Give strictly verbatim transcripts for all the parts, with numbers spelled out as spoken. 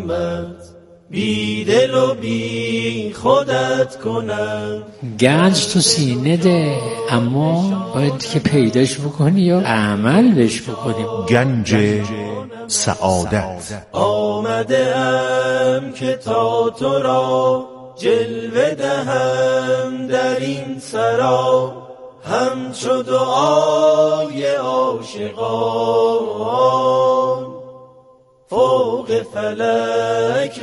ظالمت بی دل و بی خودت کنم. گنج تو سینه ده، اما باید که پیداش بکنی و عمل بهش بکنی. گنج سعادت. آمده ام که تا تو را جلوه دهم در این سرا، همچو دعای عاشقان فوق فلک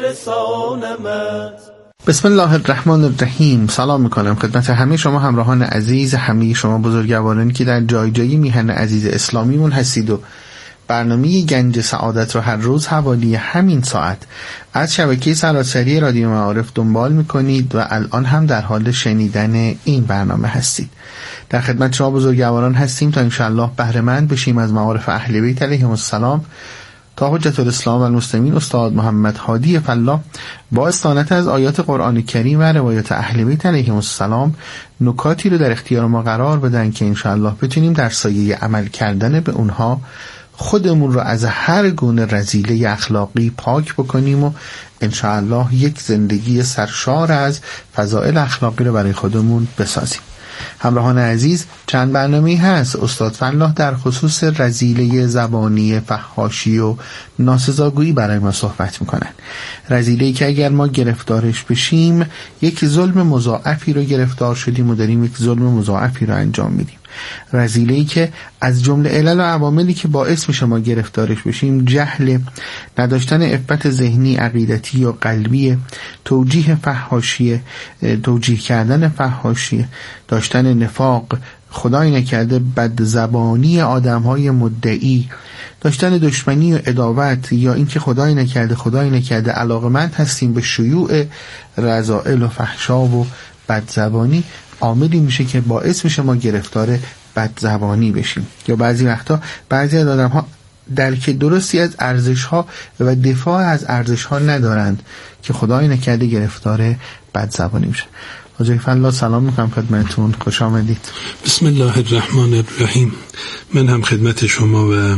رسانمت. بسم الله الرحمن الرحیم. سلام میکنم خدمت همه شما همراهان عزیز، همه شما بزرگوارانی که در جای جایی میهن عزیز اسلامیمون هستید و برنامه گنج سعادت رو هر روز حوالی همین ساعت از شبکه سراسری رادیو معارف دنبال میکنید و الان هم در حال شنیدن این برنامه هستید. در خدمت شما بزرگواران هستیم تا انشاءالله بهره مند بشیم از معارف اهل بیت علیهم السلام تا حجت الاسلام و المسلمین استاد محمد هادی فلاح با استعانت از آیات قرآن کریم و روایات اهل بیت علیهم السلام نکاتی رو در اختیار ما قرار بدن که انشاءالله بتونیم در سایه عمل کردن به اونها خودمون رو از هر گونه رذیله اخلاقی پاک بکنیم و انشاءالله یک زندگی سرشار از فضائل اخلاقی رو برای خودمون بسازیم. همراهان عزیز، چند برنامه‌ای هست استاد فلاح در خصوص رذیله زبانی، فحاشی و ناسزاگویی برای ما صحبت میکنن. رذیله‌ای که اگر ما گرفتارش بشیم یک ظلم مضاعفی رو گرفتار شدیم و داریم یک ظلم مضاعفی رو انجام میدیم. رذیله‌ای که از جمله علل و عواملی که باعث میشه ما گرفتارش بشیم جهل، نداشتن عفت ذهنی، عقیدتی و قلبی، توجیه فحاشی، توجیه کردن فحاشی، داشتن نفاق، خدای نکرده بدزبانی آدم‌های مدعی، داشتن دشمنی و عداوت، یا اینکه خدای نکرده خدای نکرده علاقمند هستیم به شیوع رذائل و فحشا و بدزبانی، عاملی میشه که باعث میشه ما گرفتار بدزبانی بشیم. یا بعضی وقتا بعضی از آدم‌ها درک درستی از ارزش‌ها و دفاع از ارزش‌ها ندارند که خدای نکرده گرفتار بدزبانی میشه. حاجی فلاح سلام میکنم خدمتتون، خوش آمدید. بسم الله الرحمن الرحیم. من هم خدمت شما و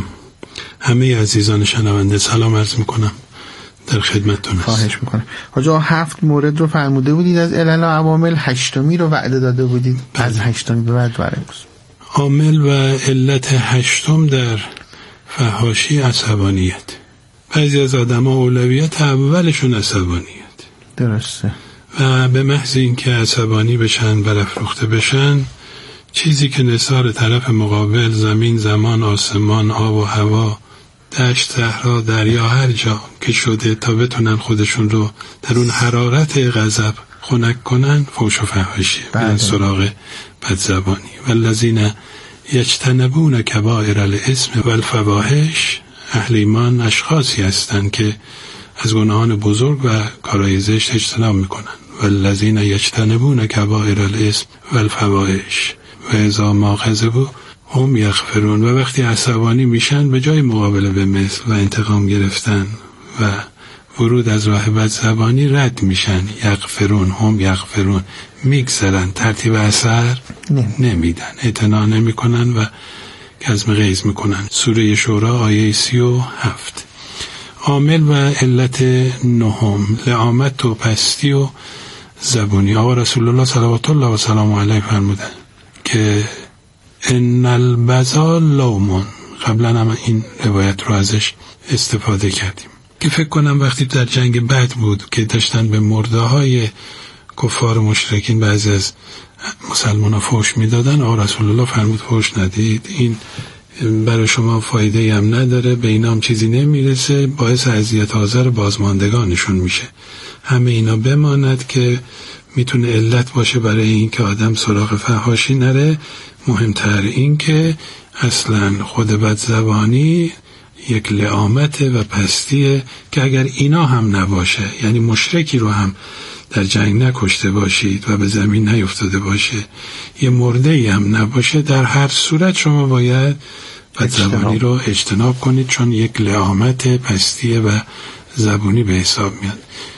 همه عزیزان شنونده سلام عرض میکنم، در خدمتتون هستم. خواهش میکنم. حاجی هفت مورد رو فرموده بودید از علل و عوامل، هشتمی رو وعده داده بودید. بله. از هشتمی به بعد برای عامل و علت هشتم در فحاشی عصبانیت. بعضی از آدم ها اولویت اولشون عصبانیت. درسته. و به محض اینکه عصبانی بشن، برافروخته بشن، چیزی که نثار طرف مقابل، زمین، زمان، آسمان، آب و هوا، دشت، صحرا، دریا، هر جا که شده تا بتونن خودشون رو در اون حرارت غضب خنک کنن، فحش و فحاشی، برن سراغ بدزبانی. والذین یجتنبون کبائر الاسم والفواحش. اهل ایمان اشخاصی هستند که از گناهان بزرگ و کارهای زشت اجتناب میکنن. والذین یجتنبون کبائر الاسم والفواحش و اذا ما غضبوا هم یغفرون. و وقتی عصبانی میشن به جای مقابله به مثل و انتقام گرفتن و ورود از راه بدزبانی رد میشن. یغفرون، هم یغفرون، میگذرن، ترتیب اثر نمیدن، اعتنا نمیکنن و کظم غیظ میکنن. سوره شورا آیه سی و هفت. عامل و علت نهم لعامت و پستی و زبونی. آقا رسول الله صلوات الله و سلام علیه فرمودن که ان البذا لومون. قبلا هم این روایت رو ازش استفاده کردیم که فکر کنم وقتی در جنگ بدر بود که داشتن به مرده های کفار مشرکین بعضی از مسلمان ها فحش میدادن، آقا رسول الله فرمود فحش ندید، این برای شما فایده هم نداره، به اینا هم چیزی نمیرسه، باعث اذیت آزار بازماندگانشون میشه. همه اینا بماند که میتونه علت باشه برای این که آدم سراغ فحاشی نره. مهمتر این که اصلا خود بدزبانی یک لعامت و پستیه که اگر اینا هم نباشه، یعنی مشرکی رو هم در جنگ نکشته باشید و به زمین نیفتاده باشه، یه مرده‌ای هم نباشه، در هر صورت شما باید بدزبانی رو اجتناب کنید، چون یک لعامت پستیه و زبونی به حساب میاد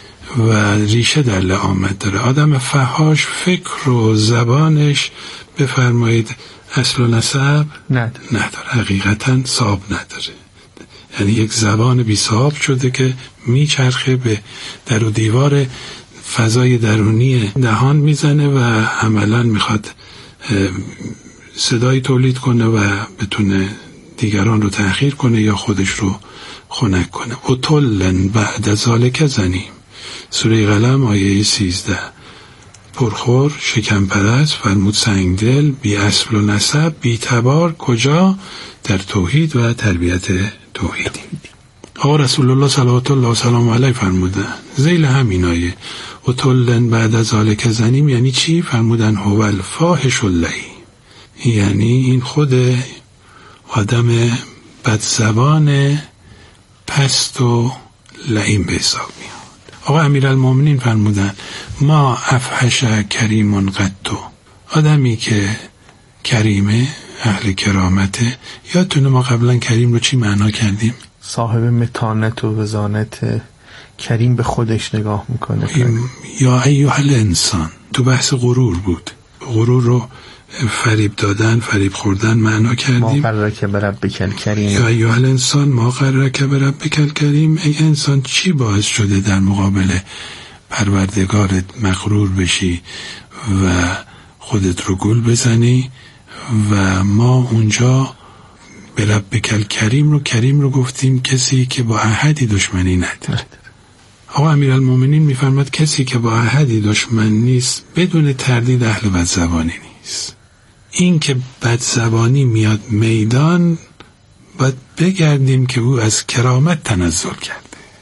و ریشه در لعامت داره. آدم فحاش فکر و زبانش بفرمایید اصل و نسب نداره، نداره. حقیقتا صاحب نداره. یعنی یک زبان بی صاحب شده که میچرخه به در و دیوار فضای درونی دهان میزنه و عملا میخواد صدایی تولید کنه و بتونه دیگران رو تأخیر کنه یا خودش رو خنک کنه. اتلن بعد ذالک زنیم، سوره قلم آیه سیزده. پرخور، شکم پرست، فرمود سنگدل، بی اصل و نسب، بی تبار، کجا؟ در توحید و تربیت توحیدی. آقا رسول الله صلوات الله و سلام علیه فرمودن ذیل همین آیه اتلن بعد ذالک زنیم یعنی چی؟ فرمودن هو الفاحش اللعین، یعنی این خود آدم بدزبان پست و لعین به حساب میاد. آقا امیرالمومنین فرمودن ما افحش کریم قدتو، آدمی که کریمه، اهل کرامته. یادتونه ما قبلا کریم رو چی معنا کردیم؟ صاحب متانت و وزانت. کریم به خودش نگاه میکنه. یا ایها الانسان، تو بحث غرور بود، غرور رو فریب دادن، فریب خوردن معنا کردیم. ما قررک بربک الکریم، یا ایها الانسان ما قررک بربک الکریم. ای انسان چی باعث شده در مقابل پروردگارت مغرور بشی و خودت رو گول بزنی؟ و ما اونجا بربک الکریم رو کریم رو گفتیم کسی که با احدی دشمنی نداره. آقا امیرالمومنین میفرماد کسی که با احدی دشمن نیست بدون تردید اهل بدزبانی نیست. این که بدزبانی میاد میدان باید بگردیم که او از کرامت تنزل کرده.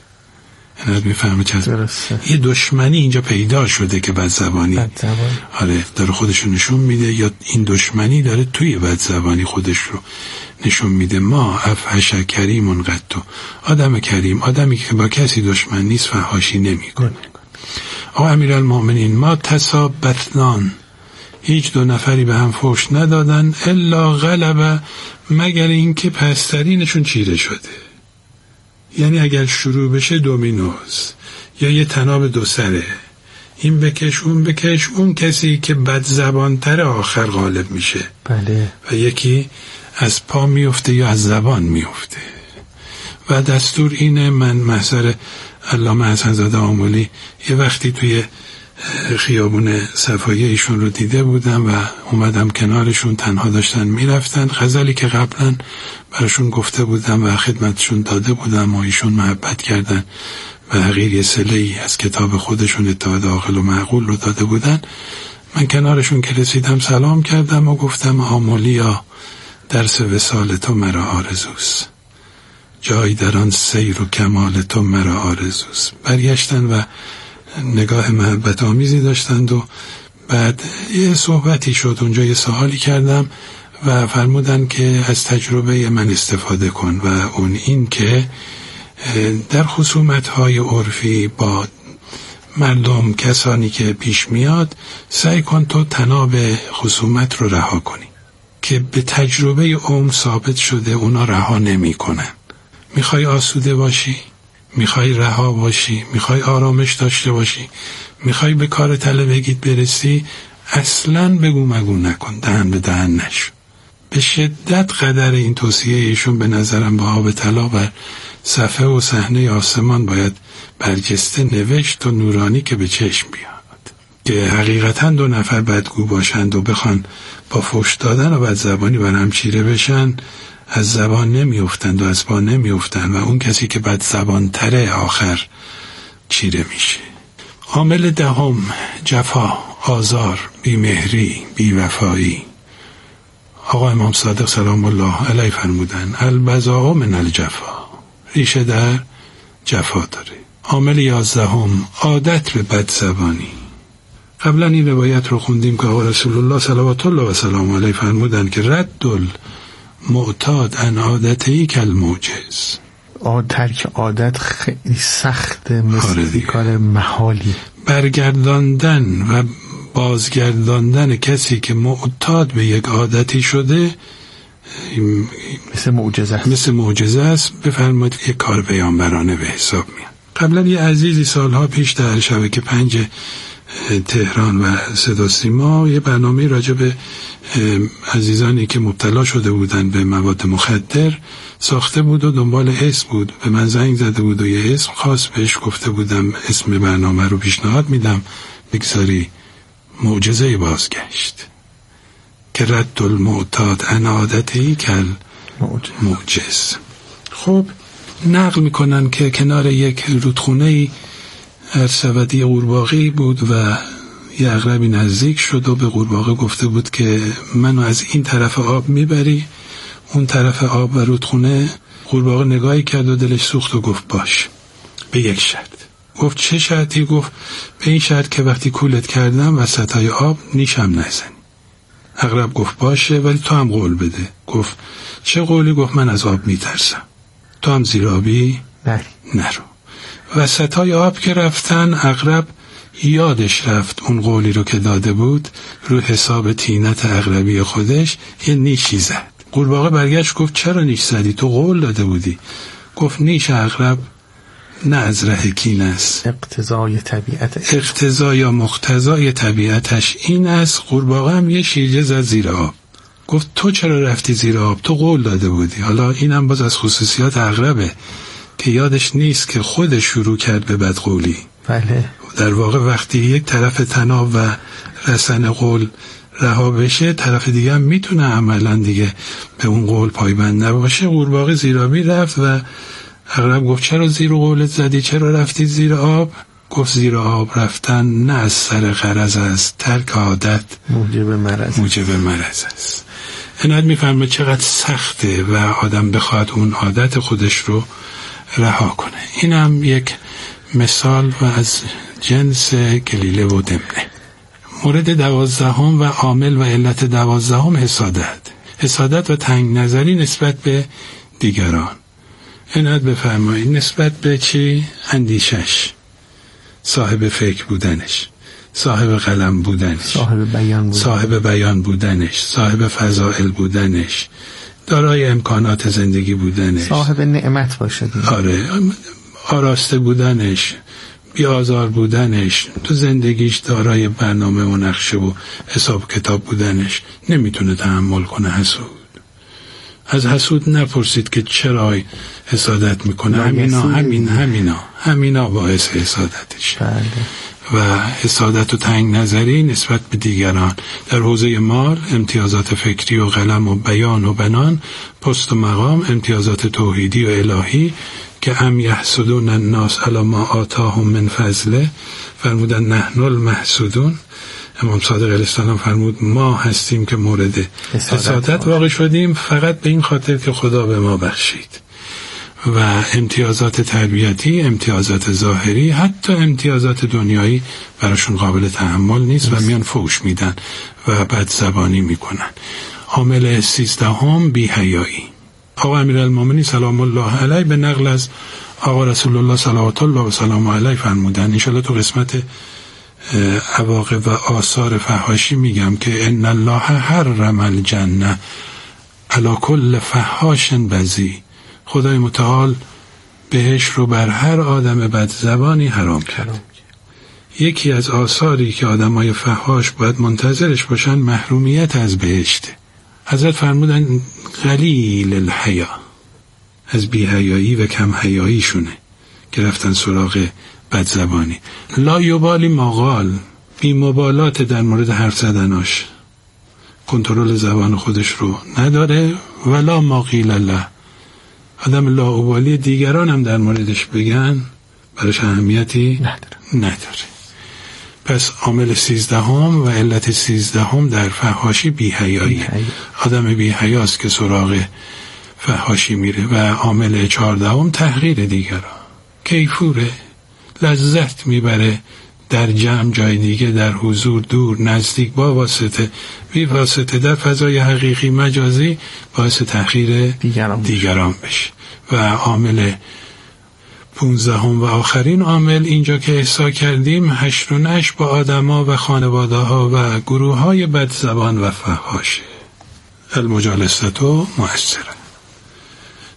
یعنی میفهمه چه یه دشمنی اینجا پیدا شده که بدزبانی آره داره خودشو نشون میده، یا این دشمنی داره توی بدزبانی خودش رو نشون میده. ما افحش کریم قدتو، آدم کریم، آدمی که با کسی دشمن نیست فحاشی نمی کنه. آقا امیرالمومنین ما تسابتنان، هیچ دو نفری به هم فحش ندادن الا غلبه، مگر اینکه پسترینشون چیره شده. یعنی اگر شروع بشه دومینوز یا یه تناب دو سره، این بکش اون بکش، اون کسی که بد زبانتر آخر غالب میشه. بله. و یکی از پا میفته یا از زبان میفته. و دستور اینه، من محضر علامه حسن زاده آملی یه وقتی توی خیابون صفایی ایشون رو دیده بودم و اومدم کنارشون، تنها داشتن میرفتن. غزلی که قبلا براشون گفته بودم و خدمتشون داده بودم و ایشون محبت کردن و حقیر یه سله‌ای از کتاب خودشون اتحاد عاقل و معقول رو داده بودن. من کنارشون که رسیدم سلام کردم و گفتم آمولیا درس وصال تو مرا آرزوست، جای در آن سیر و کمال تو مرا آرزوست. برگشتن و نگاه محبت آمیزی داشتند و بعد یه صحبتی شد. اونجا یه سوالی کردم و فرمودن که از تجربه من استفاده کن و اون این که در خصومت‌های عرفی با مردم، کسانی که پیش میاد، سعی کن تو تناب خصومت رو رها کنی که به تجربه عمر ثابت شده اونا رها نمی کنن. میخوای آسوده باشی، میخوای رها باشی، میخوای آرامش داشته باشی، میخوای به کار طلبگیت برسی، اصلاً بگو مگو نکن، دهن به دهن نشو. به شدت قدر این توصیه ایشون به نظرم با آب طلا بر صفحه و صحنه آسمان باید برجسته نوشت و نورانی که به چشم بیاد، که حقیقتاً دو نفر بدگو باشند و بخوان با فحش دادن و بدزبانی بر هم چیره بشن، از زبان نمیافتند و از پا نمیافتند و اون کسی که بد زبان تره آخر چیره میشه. عامل دهم جفا، آزار، بیمهری، بیوفایی. آقا امام صادق سلام الله علیه فرمودن البذاء من الجفا، ریشه در جفا داره. عامل یازدهم عادت به بد زبانی. قبلا این روایت رو خوندیم که آقا رسول الله صلوات الله و سلام علیه فرمودن که رد معتاد ان عادتی کل موجز، ترک عادت خیلی سخته، مثل کار محالی. برگرداندن و بازگرداندن کسی که معتاد به یک عادتی شده مثل معجزه است. مثل معجزه است. بفرمایید یک کار پیامبرانه به حساب میاد. قبلا یه عزیزی سالها پیش در شبکه پنج تهران و صدا سیما یه برنامه راجع به عزیزانی که مبتلا شده بودن به مواد مخدر ساخته بود و دنبال اسم بود. به من زنگ زده بود و یه اسم خاص بهش گفته بودم اسم برنامه رو پیشنهاد میدم بگذاری. معجزه بازگشت که رد المعتاد عن عادتی کل معجز. خب نقل میکنن که کنار یک رودخونه‌ای ارسودی قورباغه‌ای بود و یه عقربی نزدیک شد و به قورباغه گفته بود که منو از این طرف آب میبری اون طرف آب و رودخونه. قورباغه نگاهی کرد و دلش سوخت و گفت باش، به یک شرط. گفت چه شرطی؟ گفت به این شرط که وقتی کولت کردم وسطای آب نیشم نزنی. عقرب گفت باشه ولی تو هم قول بده. گفت چه قولی؟ گفت من از آب میترسم. تو هم زیر آبی نرو. وسطای آب که رفتن عقرب یادش رفت اون قولی رو که داده بود، رو حساب تینت عقربی خودش یه نیشی زد. قورباغه برگشت گفت چرا نیش زدی؟ تو قول داده بودی. گفت نیش عقرب نه از ره کین است، اقتضای طبیعتش، اقتضا یا مقتضای طبیعتش این است. قورباغه هم یه شیرجه زد زیر آب. گفت تو چرا رفتی زیر آب؟ تو قول داده بودی. حالا اینم باز از خصوصیات عقربه که یادش نیست که خودش شروع کرد به بدقولی. بله. در واقع وقتی یک طرف طناب و رسن قول رها بشه، طرف دیگه هم میتونه عملا دیگه به اون قول پایبند نباشه. قورباغه زیر آبی رفت و عقرب گفت چرا زیر قولت زدی؟ چرا رفتی زیر آب؟ گفت زیر آب رفتن نه از سر غرض است، ترک عادت موجب مرض موجب مرض است. عنایت میفرمه چقدر سخته و آدم بخواد اون عادت خودش رو رها کنه. اینم یک مثال و از جنس گلیله و دمنه. مورد دوازدهم و عامل و علت دوازدهم حسادت. حسادت و تنگ نظری نسبت به دیگران. عنایت بفرمایید نسبت به چی؟ اندیشش، صاحب فکر بودنش، صاحب قلم بودنش، صاحب بیان بودنش، صاحب بیان بودنش، صاحب فضائل بودنش، دارای امکانات زندگی بودنش، صاحب نعمت باشه. آره، آراسته بودنش، بیازار بودنش، تو زندگیش دارای برنامه و نقشه و حساب کتاب بودنش. نمیتونه تحمل کنه حسود. از حسود نپرسید که چرا حسادت میکنه. همینا همین همینا همینا باعث حسادتش. بله. و حسادت و تنگ نظری نسبت به دیگران در حوزه مال، امتیازات فکری و قلم و بیان و بنان، پست و مقام، امتیازات توحیدی و الهی که ام یحسدون الناس علی ما آتاهم من فضله، فرمودن نحن المحسودون. امام صادق علیه السلام فرمود ما هستیم که مورد حسادت واقع شدیم فقط به این خاطر که خدا به ما بخشید. و امتیازات تربیتی، امتیازات ظاهری، حتی امتیازات دنیایی براشون قابل تحمل نیست و میان فوش میدن و بد زبانی میکنن. عامل سیزدهم بی‌حیایی. آقا امیرالمومنین سلام الله علیه به نقل از آقا رسول الله صلوات الله و سلام علیه فرمودن، انشالله تو قسمت عواقب و آثار فحاشی میگم که ان الله حرم الجنه علی کل فحاش بذی. خدای متعال بهش رو بر هر آدم بدزبانی حرام کرد. یکی از آثاری که آدمای فحاش باید منتظرش باشن محرومیت از بهشته. حضرت فرمودن قلیل الحیا، از بی‌حیایی و کم حیاییشونه که رفتن سراغ بدزبانی. لا یبالی ماقال، بی مبالات در مورد حرف زدناش، کنترل زبان خودش رو نداره. ولا ما قیل له، آدم لاابالی دیگران هم در موردش بگن براش اهمیتی نداره. نداره. پس عامل سیزدهم و علت سیزدهم در فحاشی بی‌حیایی. آدم بی‌حیاست که سراغ فحاشی میره. و عامل چهاردهم تحقیر دیگران. کیفوره، لذت میبره در جمع جای دیگه، در حضور دور نزدیک، با واسطه بی واسطه در فضای حقیقی مجازی باعث تحقیر دیگران, دیگران بشه. و عامل پونزدهم و آخرین عامل اینجا که احصا کردیم، هشت و نش با آدما و خانواده ها و گروه های بدزبان و فحاشه. المجالستو مؤثره.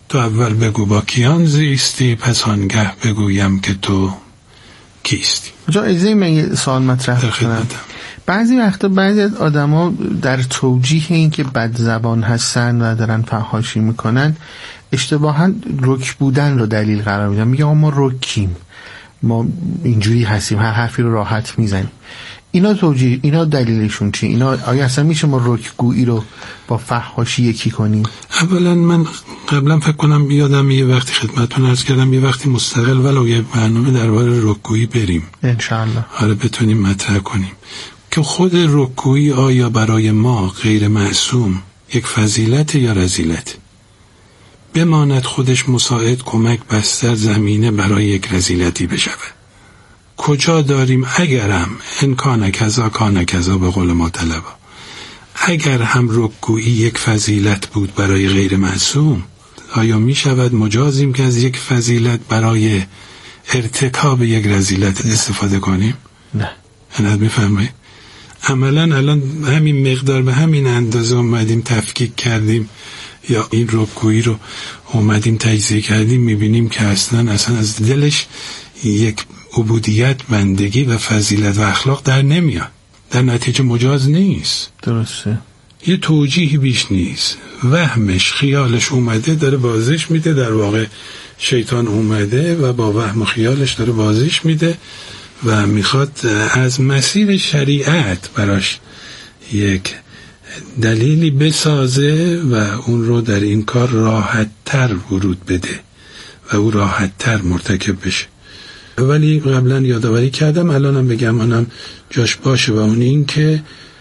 تو اول بگو با کیان زیستی، پس آنگه بگویم که تو کیستی. جا اجازه من یه سوال مطرح کنم. بعضی وقتا بعضی از آدما در توجیه این که بد زبان هستن و دارن فحاشی میکنن اشتباها رک بودن رو دلیل قرار میدن. میگه ما رکیم، ما اینجوری هستیم، هر حرفی رو راحت میزنیم. اینا توجیه، اینا دلیلشون چی؟ اینا آیا اصلا میشه ما رکگویی رو با فحاشی یکی کنیم؟ اولا من قبلا فکر کنم یادم یه وقتی خدمتتون عرض کردم یه وقتی مستقل ولو یه برنامه درباره رکگویی بریم انشاءالله، آره بتونیم مطرح کنیم که خود رکگویی آیا برای ما غیر معصوم یک فضیلت یا رذیلت؟ بماند خودش مساعد کمک بستر زمینه برای یک رذیلتی بشود. کجا داریم اگرم امکان کذا کان کذا به قول ما طلبا، اگر هم رکگویی یک فضیلت بود برای غیر معصوم، آیا می شود مجازیم که از یک فضیلت برای ارتکاب یک رذیلت استفاده کنیم؟ نه. انت می فرمایید؟ عملا الان همین مقدار به همین اندازه اومدیم تفکیک کردیم یا این رکگویی رو اومدیم تجزیه کردیم، میبینیم که اصلا اصلا از دلش یک عبودیت، بندگی و فضیلت و اخلاق در نمیاد، در نتیجه مجاز نیست. درسته. یه توجیهی بیش نیست، وهمش خیالش اومده داره بازش میده، در واقع شیطان اومده و با وهم و خیالش داره بازش میده و میخواد از مسیر شریعت براش یک دلیلی بسازه و اون رو در این کار راحت تر ورود بده و او راحت تر مرتکب بشه. ولی قبلا یادآوری کردم، الانم بگم آنم جاش باشه و اون این که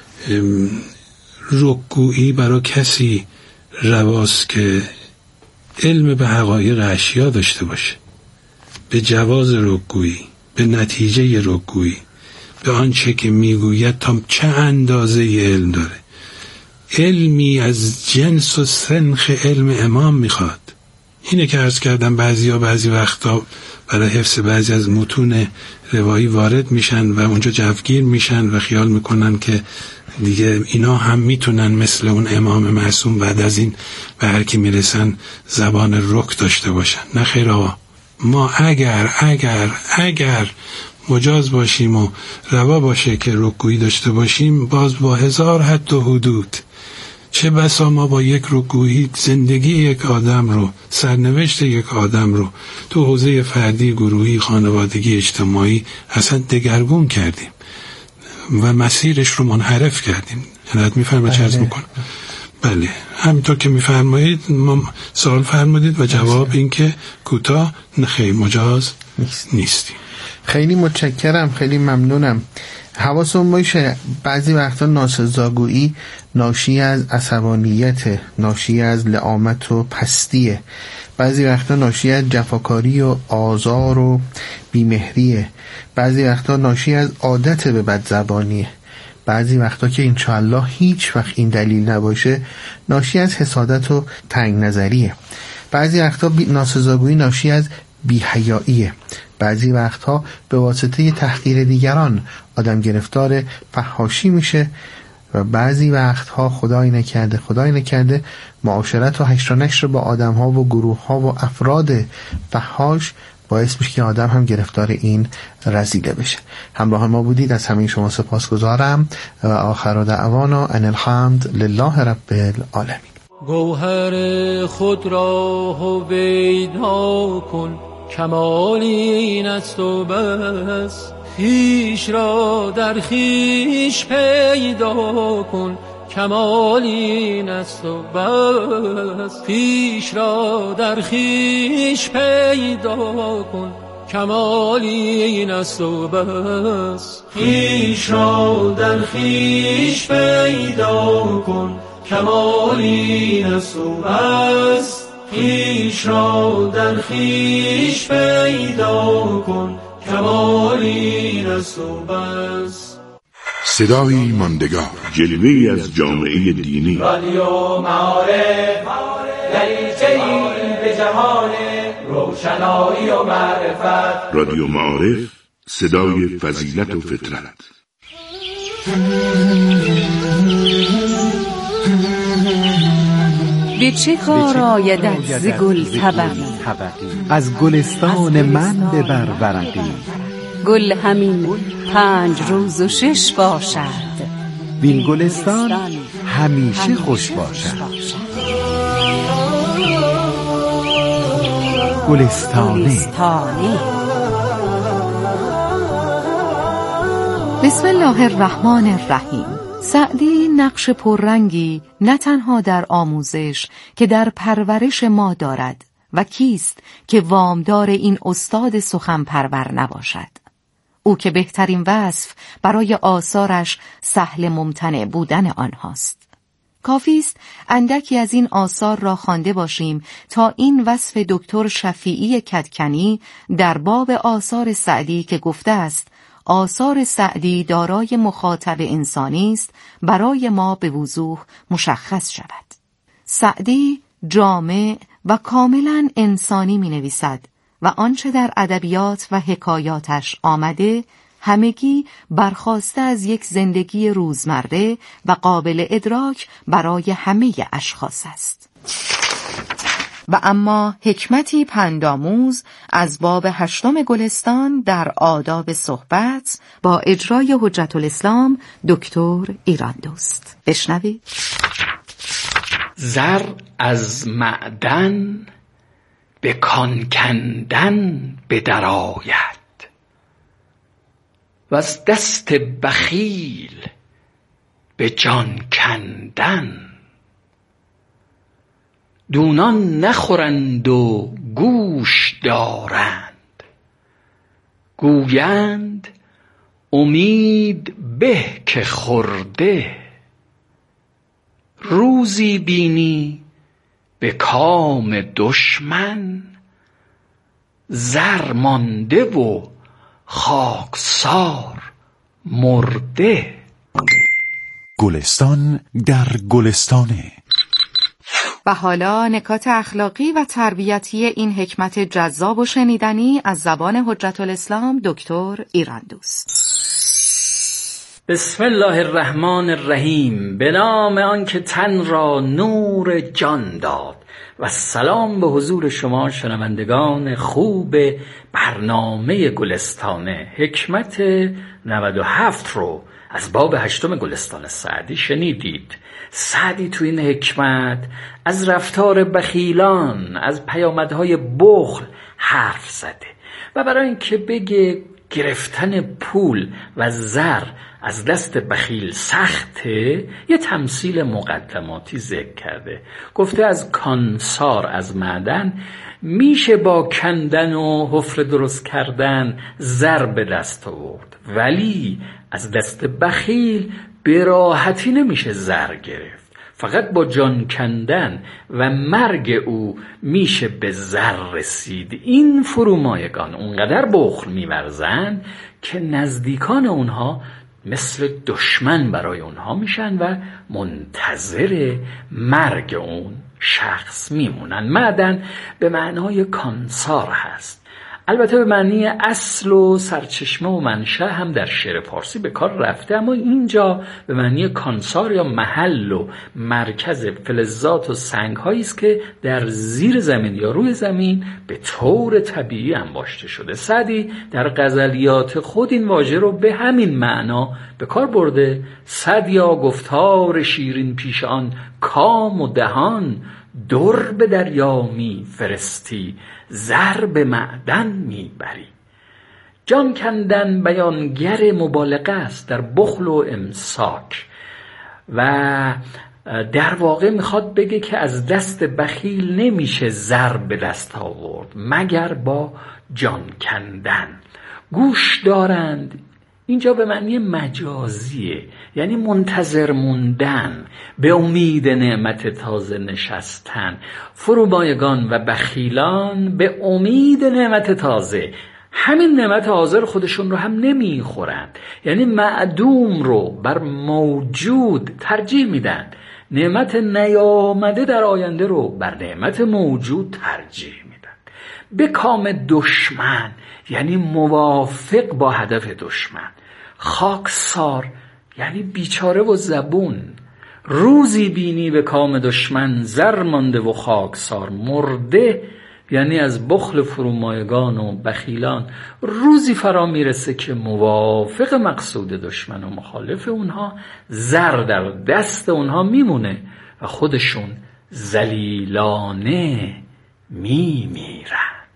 رکگویی برای کسی رواست که علم به حقایق اشیا داشته باشه، به جواز رکگویی، به نتیجه رکگویی، به آنچه که میگوید تا چه اندازه علم داره. علمی از جنس و سنخ علم امام میخواد. اینه که عرض کردم بعضی ها بعضی وقتا برای حفظ بعضی از متون روایی وارد میشن و اونجا جوگیر میشن و خیال میکنن که دیگه اینا هم میتونن مثل اون امام معصوم بعد از این به هر کی میرسن زبان رک داشته باشن. نه خیر آقا، ما اگر اگر اگر مجاز باشیم و روا باشه که رکگویی داشته باشیم، باز با هزار حد و حدود، چه بسا ما با یک رکگویی زندگی یک آدم رو، سرنوشت یک آدم رو تو حوزه فردی، گروهی، خانوادگی، اجتماعی اصلا دگرگون کردیم و مسیرش رو منحرف کردیم. حضرت میفرمایید چه عرض میکنم؟ بله همینطور که میفرمایید ما سوال فرمودید و جواب این که کوتاه نخیر مجاز نیستیم. خیلی متشکرم، خیلی ممنونم. حواسون باشه بعضی وقتا ناسزاگویی ناشی از عصبانیت، ناشی از لعامت و پستیه، بعضی وقتا ناشی از جفاکاری و آزار و بیمهریه، بعضی وقتا ناشی از عادت به بدزبانیه، بعضی وقتا که انشاءالله هیچ وقت این دلیل نباشه ناشی از حسادت و تنگ نظریه، بعضی وقتا ناسزاگویی ناشی از بی‌حیاییه، بعضی وقتها به واسطه تحقیر دیگران آدم گرفتار فحاشی میشه و بعضی وقتها خدای نکرده خدای نکرده معاشرت و هشت و نشر با آدم ها و گروه ها و افراد فحاش باعث میشه که آدم هم گرفتار این رذیله بشه. همراه ما بودید، از همه شما سپاسگزارم و آخر دعوانا ان الحمد لله رب العالمین. گوهر خود را هویدا کن، کمال این است و بس، خویش را در خویش پیدا کن، کمال این است و بس، خویش را در خویش پیدا کن، کمال این است و بس، خویش را در خویش پیدا کن، کمال این است و بس، خویش را در خویش پیدا کن، کمال این است و بس. صدای ماندگار، جلوه‌ای از جامعه دینی. رادیو معارف، دریچه‌ای به جهان روشنایی و معرفت. رادیو معارف، صدای فضیلت و فطرت. به چه کار آیدت ز گل طبقی؟ از گلستان من ببر ورقی. گل همین پنج روز و شش باشد، وین گلستان همیشه خوش باشد. گلستانه. بسم الله الرحمن الرحیم. سعدی نقش پررنگی نه تنها در آموزش که در پرورش ما دارد و کیست که وامدار این استاد سخن پرور نباشد. او که بهترین وصف برای آثارش سهل ممتنع بودن آنهاست. کافی است اندکی از این آثار را خوانده باشیم تا این وصف دکتر شفیعی کدکنی در باب آثار سعدی که گفته است آثار سعدی دارای مخاطب انسانی است برای ما به وضوح مشخص شود. سعدی جامع و کاملا انسانی می نویسد و آنچه در ادبیات و حکایاتش آمده همگی برخاسته از یک زندگی روزمره و قابل ادراک برای همه اشخاص است. و اما حکمتی پندآموز از باب هشتم گلستان در آداب صحبت با اجرای حجت الاسلام دکتر ایراندوست. بشنوید. زر از معدن به کان کندن به درآید و از دست بخیل به جان کندن. دونان نخورند و گوش دارند، گویند امید به که خورده. روزی بینی به کام دشمن، زر مانده و خاکسار مرده. گلستان در گلستانه. و حالا نکات اخلاقی و تربیتی این حکمت جذاب و شنیدنی از زبان حجت الاسلام دکتر ایراندوست. بسم الله الرحمن الرحیم. به نام آن که تن را نور جان داد. و سلام به حضور شما شنوندگان خوب برنامه گلستانه. حکمت نود و هفت رو از باب هشتم گلستان سعدی شنیدید. سعدی تو این حکمت از رفتار بخیلان، از پیامدهای بخل حرف زده و برای اینکه بگه گرفتن پول و زر از دست بخیل سخته، یه تمثیل مقدماتی ذکر کرده. گفته از کانسار، از معدن میشه با کندن و حفره درست کردن زر به دست آورد، ولی از دست بخیل به راحتی نمیشه زر گرفت. فقط با جان کندن و مرگ او میشه به زر رسید. این فرومایگان اونقدر بخل میورزن که نزدیکان اونها مثل دشمن برای اونها میشن و منتظر مرگ اون شخص میمونن. معدن به معنای کانسار هست. البته به معنی اصل و سرچشمه و منشأ هم در شعر فارسی به کار رفته، اما اینجا به معنی کانسار یا محل و مرکز فلزات و سنگ هایی است که در زیر زمین یا روی زمین به طور طبیعی انباشته شده. سعدی در غزلیات خود این واژه رو به همین معنا به کار برده. سعدیا گفتار شیرین پیش آن کام و دهان، در به دریا می فرستی زر به معدن می بری. جان کندن بیانگر مبالغه است در بخل و امساک و در واقع میخواد بگه که از دست بخیل نمیشه زر به دست آورد مگر با جان کندن. گوش دارند اینجا به معنی مجازیه، یعنی منتظر موندن، به امید نعمت تازه نشستن. فرومایگان و بخیلان به امید نعمت تازه، همین نعمت حاضر خودشون رو هم نمیخورند، یعنی معدوم رو بر موجود ترجیح میدن. نعمت نیامده در آینده رو بر نعمت موجود ترجیح میدن. به کام دشمن یعنی موافق با هدف دشمن. خاکسار یعنی بیچاره و زبون. روزی بینی به کام دشمن زر مانده و خاکسار مرده، یعنی از بخل فرومایگان و بخیلان روزی فرا میرسه که موافق مقصود دشمن و مخالف اونها زر در دست اونها میمونه و خودشون ذلیلانه میمیرند.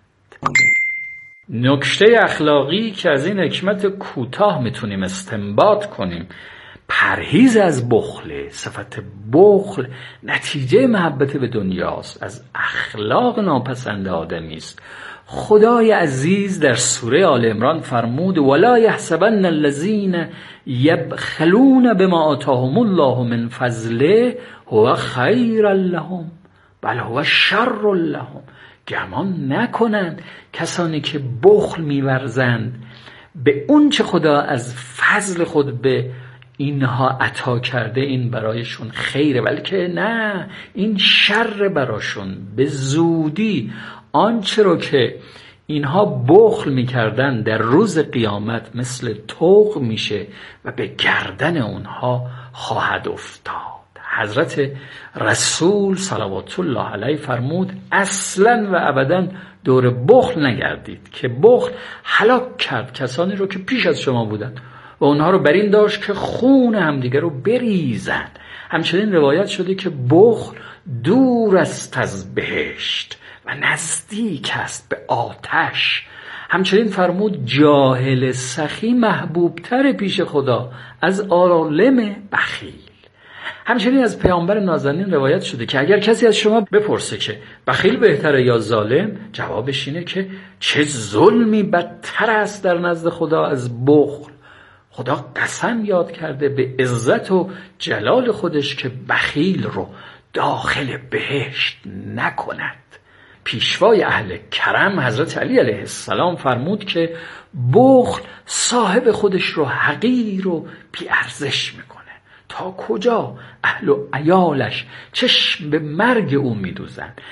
نکته اخلاقی که از این حکمت کوتاه میتونیم استنباط کنیم پرهیز از بخل. صفت بخل نتیجه محبت به دنیاست، از اخلاق ناپسند آدمی است. خدای عزیز در سوره آل عمران فرمود ولا یحسبن الذین یبخلون بما آتاهم الله من فضله هو خیر لهم بل هو شر لهم. گمان نکنند کسانی که بخل می‌ورزند به اون چه خدا از فضل خود به اینها عطا کرده این برایشون خیره، بلکه نه، این شر براشون. به زودی آنچه رو که اینها بخل میکردن در روز قیامت مثل طوق میشه و به گردن اونها خواهد افتاد. حضرت رسول صلوات الله علیه فرمود اصلا و ابدا دور بخل نگردید که بخل هلاک کرد کسانی رو که پیش از شما بودند و اونها رو بر این داشت که خون همدیگر رو بریزند. همچنین روایت شده که بخل دور است از بهشت و نزدیک است به آتش. همچنین فرمود جاهل سخی محبوبتر پیش خدا از عالم بخیل. همچنین از پیامبر نازنین روایت شده که اگر کسی از شما بپرسه که بخیل بهتره یا ظالم، جوابش اینه که چه ظلمی بدتر است در نزد خدا از بخل. خدا قسم یاد کرده به عزت و جلال خودش که بخیل رو داخل بهشت نکند. پیشوای اهل کرم حضرت علی علیه السلام فرمود که بخل صاحب خودش رو حقیر و بی‌ارزش میکنه. تا کجا اهل و عیالش چشم به مرگ او میدوزند،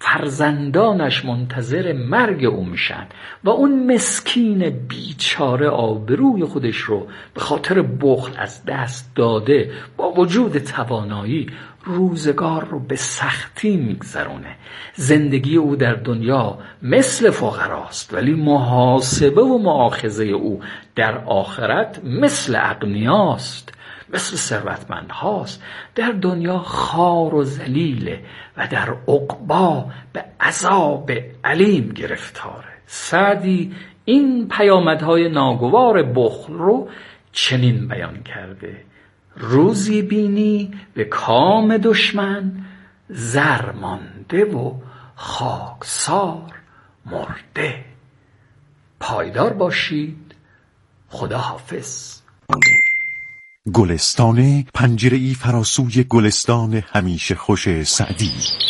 فرزندانش منتظر مرگ او میشن و اون مسکین بیچاره آبروی خودش رو به خاطر بخل از دست داده با وجود توانایی روزگار رو به سختی میگذرونه. زندگی او در دنیا مثل فقراست ولی محاسبه و مؤاخذه او در آخرت مثل اغنیاست، مثل ثروتمند هاست. در دنیا خار و ذلیله و در عقبا به عذاب علیم گرفتاره. سعدی این پیامدهای ناگوار بخل رو چنین بیان کرده: روزی بینی به کام دشمن زر مانده و خاکسار مرده. پایدار باشید. خدا حافظ. گلستان پنجره‌ای فراسوی گلستان همیشه خوش سعدی.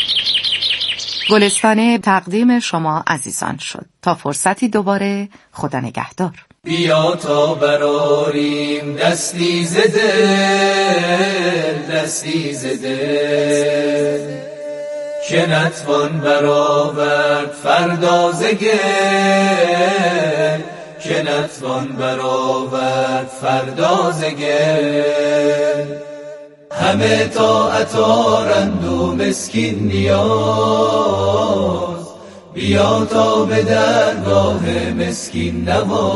گلستان تقدیم شما عزیزان شد. تا فرصتی دوباره، خدا نگهدار. بیا تا براریم دستی ز دل، دستی ز دل، که نتوان برآورد فردا ز گل، که نتوان برآورد فردا ز گل. همه طاعت آرند و مسکین نیاز، بیا تا به درگاه مسکین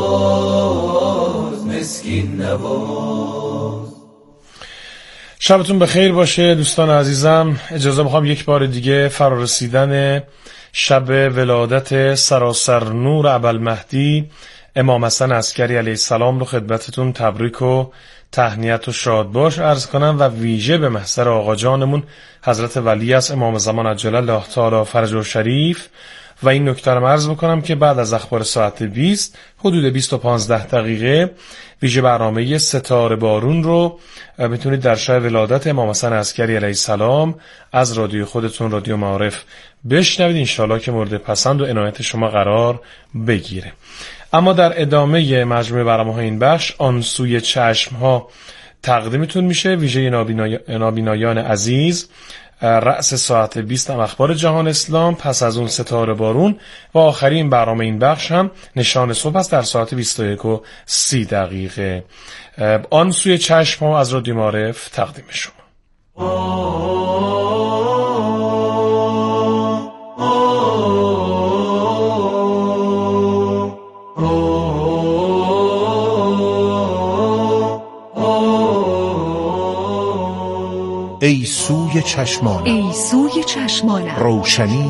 نواز، مسکین نواز. شبتون بخیر باشه دوستان عزیزم. اجازه میخوام یک بار دیگه فرارسیدن شب ولادت سراسر نور ابوالمهدی امام حسن عسکری علیه السلام رو خدمتتون تبریک و تهنیت و شادباش عرض کنم و ویژه به محضر آقا جانمون حضرت ولی از امام زمان عجل الله تعالی فرجه شریف. و این نکته رو عرض بکنم که بعد از اخبار ساعت بیست حدود بیست و پانزده دقیقه ویژه برنامه ستاره بارون رو میتونید در شب ولادت امام حسن عسکری علیه السلام از رادیو خودتون رادیو معارف بشنوید. انشالله که مورد پسند و عنایت شما قرار بگیره. اما در ادامه مجموعه برنامه‌های این بخش آن سوی چشم‌ها تقدیمتون میشه. ویژه نابینای... نابینایان عزیز، رأس ساعت بیست هم اخبار جهان اسلام، پس از اون ستاره بارون و آخرین برنامه این بخش هم نشان صبح است در ساعت بیست و یک و سی دقیقه. آن سوی چشم‌ها از رادیو معارف تقدیم شما. ای سوی چشمانم، ای سوی چشمانم، روشنی،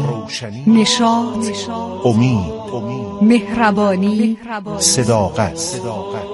نشاط، امید، مهربانی، صداقت.